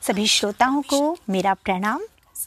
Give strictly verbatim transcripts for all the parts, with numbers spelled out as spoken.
सभी श्रोताओं को मेरा प्रणाम।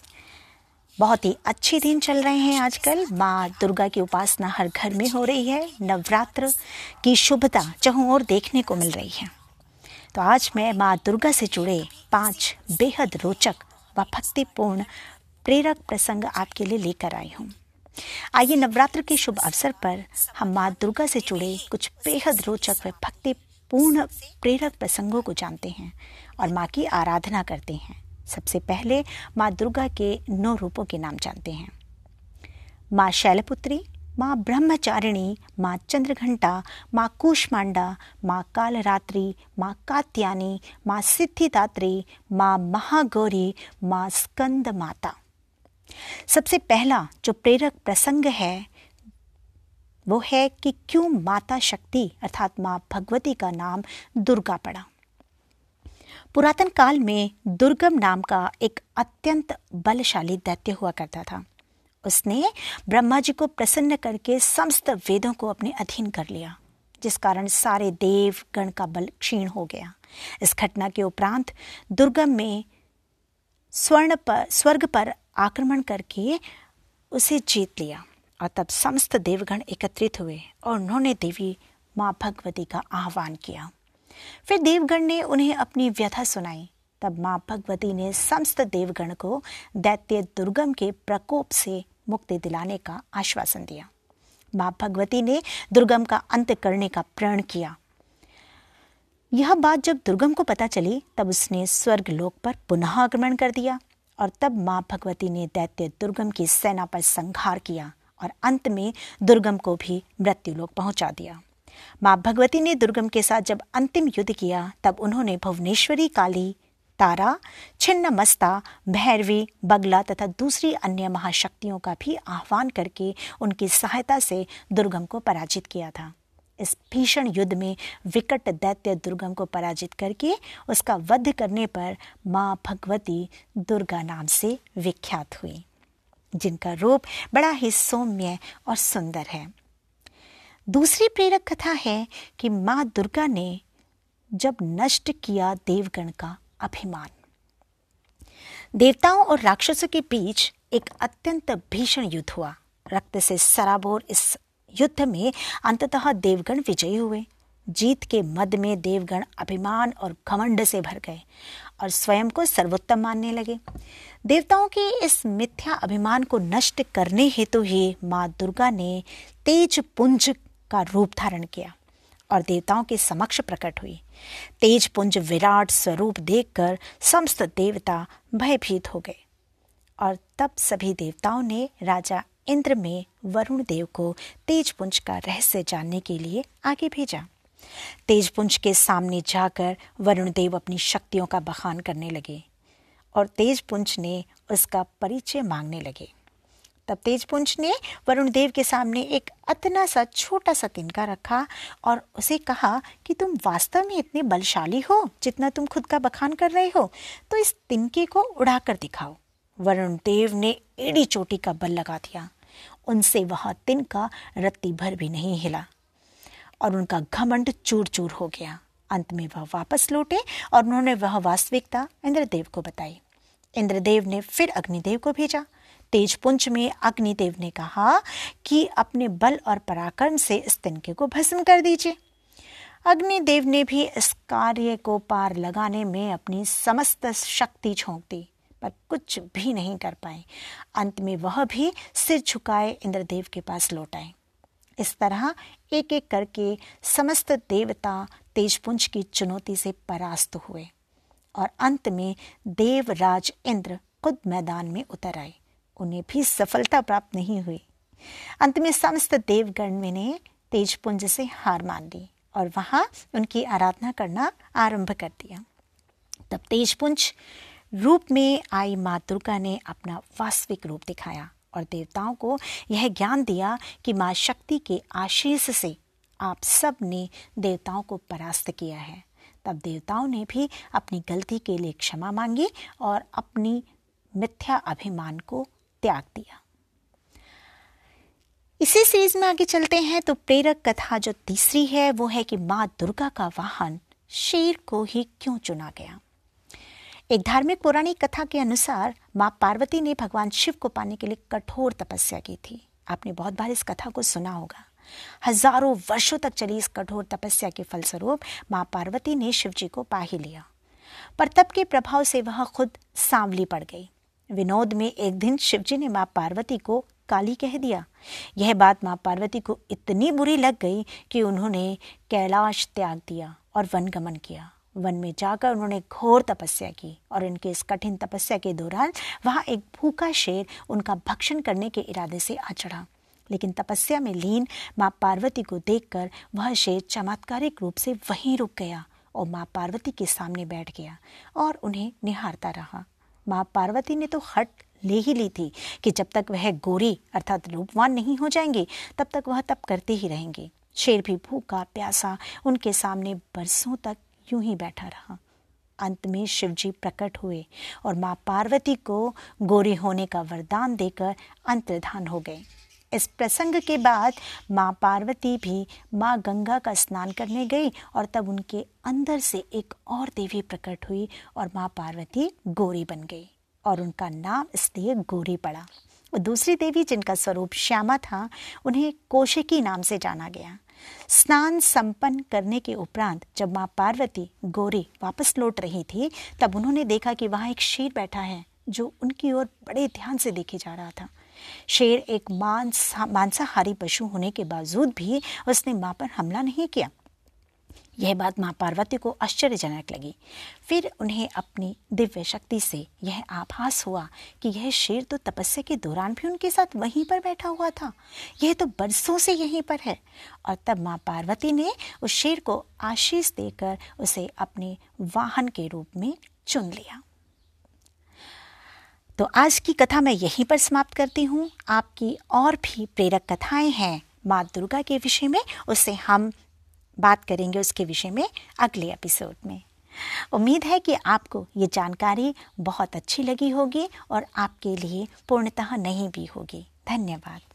बहुत ही अच्छे दिन चल रहे हैं आजकल। माँ दुर्गा की उपासना हर घर में हो रही है। नवरात्र की शुभता चहुं ओर देखने को मिल रही है। तो आज मैं माँ दुर्गा से जुड़े पांच बेहद रोचक व भक्तिपूर्ण प्रेरक प्रसंग आपके लिए लेकर आई हूँ। आइए नवरात्र के शुभ अवसर पर हम माँ दुर्गा से जुड़े कुछ बेहद रोचक व भक्तिपूर्ण प्रेरक प्रसंगों को जानते हैं और माँ की आराधना करते हैं। सबसे पहले माँ दुर्गा के नौ रूपों के नाम जानते हैं। माँ शैलपुत्री, माँ ब्रह्मचारिणी, माँ चंद्रघंटा, माँ कूष्मांडा, माँ कालरात्रि, माँ कात्यायनी, माँ सिद्धिदात्री, माँ महागौरी, माँ स्कंद माता। सबसे पहला जो प्रेरक प्रसंग है वो है कि क्यों माता शक्ति अर्थात माँ भगवती का नाम दुर्गा पड़ा। पुरातन काल में दुर्गम नाम का एक अत्यंत बलशाली दैत्य हुआ करता था। उसने ब्रह्मा जी को प्रसन्न करके समस्त वेदों को अपने अधीन कर लिया, जिस कारण सारे देव गण का बल क्षीण हो गया। इस घटना के उपरांत दुर्गम में स्वर्ण पर स्वर्ग पर आक्रमण करके उसे जीत लिया और तब समस्त देवगण एकत्रित हुए और उन्होंने देवी माँ भगवती का आह्वान किया। फिर देवगण ने उन्हें अपनी व्यथा सुनाई। तब माँ भगवती ने समस्त देवगण को दैत्य दुर्गम के प्रकोप से मुक्ति दिलाने का आश्वासन दिया। माँ भगवती ने दुर्गम का अंत करने का प्रण किया। यह बात जब दुर्गम को पता चली तब उसने स्वर्ग लोक पर पुनः आक्रमण कर दिया और तब माँ भगवती ने दैत्य दुर्गम की सेना पर संहार किया और अंत में दुर्गम को भी मृत्यु लोक पहुंचा दिया। माँ भगवती ने दुर्गम के साथ जब अंतिम युद्ध किया तब उन्होंने भुवनेश्वरी काली, तारा, छिन्नमस्ता, भैरवी, बगला तथा दूसरी अन्य महाशक्तियों का भी आह्वान करके उनकी सहायता से दुर्गम को पराजित किया था। इस भीषण युद्ध में विकट दैत्य दुर्गम को पराजित करके उसका वध करने पर माँ भगवती दुर्गा नाम से विख्यात हुई, जिनका रूप बड़ा ही सौम्य और सुंदर है। दूसरी प्रेरक कथा है कि माँ दुर्गा ने जब नष्ट किया देवगण का अभिमान। देवताओं और राक्षसों के बीच एक अत्यंत भीषण युद्ध हुआ। रक्त से सराबोर इस युद्ध में अंततः देवगण विजयी हुए। जीत के मद में देवगण अभिमान और घमंड से भर गए और स्वयं को सर्वोत्तम मानने लगे। देवताओं के इस मिथ्या अभिमान को नष्ट करने हेतु ही माँ दुर्गा ने तेज पुंज का रूप धारण किया और देवताओं के समक्ष प्रकट हुई। तेज पुंज विराट स्वरूप देखकर समस्त देवता भयभीत हो गए और तब सभी देवताओं ने राजा इंद्र में वरुण देव को तेजपुंज का रहस्य जानने के लिए आगे भेजा। तेजपुंज के सामने जाकर वरुण देव अपनी शक्तियों का बखान करने लगे और तेजपुंज ने उसका परिचय मांगने लगे। तब तेजपुंज ने वरुण देव के सामने एक अतना सा छोटा सा तिनका रखा और उसे कहा कि तुम वास्तव में इतने बलशाली हो जितना तुम खुद का बखान कर रहे हो, तो इस तिनके को उड़ाकर दिखाओ। वरुण देव ने एड़ी चोटी का बल लगा दिया। उनसे वह तिनका रत्ती भर भी नहीं हिला और उनका घमंड चूर चूर हो गया। अंत में वह वापस लौटे और उन्होंने वह वास्तविकता इंद्रदेव को बताई। इंद्रदेव ने फिर अग्निदेव को भेजा। तेजपुंज में अग्निदेव ने कहा कि अपने बल और पराक्रम से इस तिनके को भस्म कर दीजिए। अग्निदेव ने भी इस कार्य को पार लगाने में अपनी समस्त शक्ति झोंक दी, पर कुछ भी नहीं कर पाए। अंत में वह भी सिर झुकाए इंद्रदेव के पास लौट आए। इस तरह एक एक करके समस्त देवता तेजपुंज की चुनौती से परास्त हुए और अंत में देवराज इंद्र खुद मैदान में उतर आए। उन्हें भी सफलता प्राप्त नहीं हुई। अंत में समस्त देवगण ने तेजपुंज से हार मान ली और वहां उनकी आराधना करना आरंभ कर दिया। तब तेजपुंज रूप में आई माँ दुर्गा ने अपना वास्तविक रूप दिखाया और देवताओं को यह ज्ञान दिया कि माँ शक्ति के आशीष से आप सब ने देवताओं को परास्त किया है। तब देवताओं ने भी अपनी गलती के लिए क्षमा मांगी और अपनी मिथ्या अभिमान को त्याग दिया। इसी सीरीज में आगे चलते हैं तो प्रेरक कथा जो तीसरी है वो है कि माँ दुर्गा का वाहन शेर को ही क्यों चुना गया। एक धार्मिक पौराणिक कथा के अनुसार माँ पार्वती ने भगवान शिव को पाने के लिए कठोर तपस्या की थी। आपने बहुत बार इस कथा को सुना होगा। हजारों वर्षों तक चली इस कठोर तपस्या के फलस्वरूप माँ पार्वती ने शिव जी को पा ही लिया, पर तप के प्रभाव से वह खुद सांवली पड़ गई। विनोद में एक दिन शिव जी ने माँ पार्वती को काली कह दिया। यह बात माँ पार्वती को इतनी बुरी लग गई कि उन्होंने कैलाश त्याग दिया और वन गमन किया। वन में जाकर उन्होंने घोर तपस्या की और इनके इस कठिन तपस्या के दौरान वहाँ एक भूखा शेर उनका भक्षण करने के इरादे से आ चढ़ा। लेकिन तपस्या में लीन माँ पार्वती को देखकर वह शेर चमत्कारिक रूप से वहीं रुक गया और माँ पार्वती के सामने बैठ गया और उन्हें निहारता रहा। माँ पार्वती ने तो हट ले ही ली थी कि जब तक वह गोरी अर्थात रूपवान नहीं हो जाएंगे तब तक वह तप करते ही रहेंगे। शेर भी भूखा प्यासा उनके सामने बरसों तक यूं ही बैठा रहा। अंत में शिवजी प्रकट हुए और माँ पार्वती को गोरी होने का वरदान देकर अंतर्धान हो गए। इस प्रसंग के बाद माँ पार्वती भी माँ गंगा का स्नान करने गई और तब उनके अंदर से एक और देवी प्रकट हुई और माँ पार्वती गौरी बन गई और उनका नाम इसलिए गौरी पड़ा। और दूसरी देवी जिनका स्वरूप श्यामा था उन्हें कौशिकी नाम से जाना गया। स्नान संपन्न करने के उपरांत जब माँ पार्वती गौरी वापस लौट रही थी तब उन्होंने देखा कि वहाँ एक शेर बैठा है जो उनकी ओर बड़े ध्यान से देखे जा रहा था। शेर एक मांस मांसाहारी पशु होने के बावजूद भी उसने माँ पर हमला नहीं किया। यह बात माँ पार्वती को आश्चर्यजनक लगी। फिर उन्हें अपनी दिव्य शक्ति से यह आभास हुआ कि यह शेर तो तपस्या के दौरान भी उनके साथ वहीं पर बैठा हुआ था, यह तो बरसों से यहीं पर है। और तब माँ पार्वती ने उस शेर को आशीष देकर उसे अपने वाहन के रूप में चुन लिया। तो आज की कथा मैं यहीं पर समाप्त करती हूँ। आपकी और भी प्रेरक कथाएं हैं माँ दुर्गा के विषय में, उससे हम बात करेंगे उसके विषय में अगले एपिसोड में। उम्मीद है कि आपको ये जानकारी बहुत अच्छी लगी होगी और आपके लिए पूर्णतः नई भी होगी। धन्यवाद।